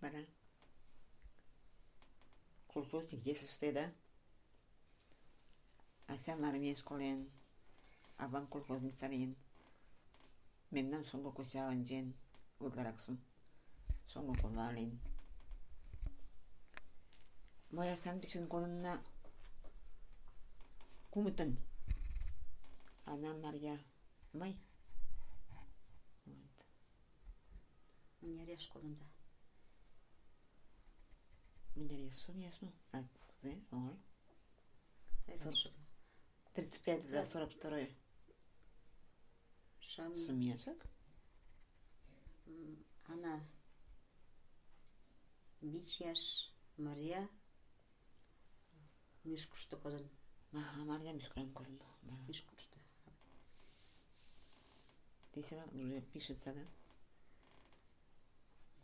Para. Колхоз где состоит? Асям армия школен, аван колхозын царин. Мемнан шоңго косяван жен, удлараксун. Шоңго колвалин. Моя сам пишен колынна кумытын. Она Марья Май. Вот. Мнерия школында. Мнерия сумясмы? А, кузе? Ой. 35 до 42. Сумесок? Она Бичяш Мария Мишку что кодын. Марья Мишкуран кодын. Мишку что. Ты сюда уже пишется, да?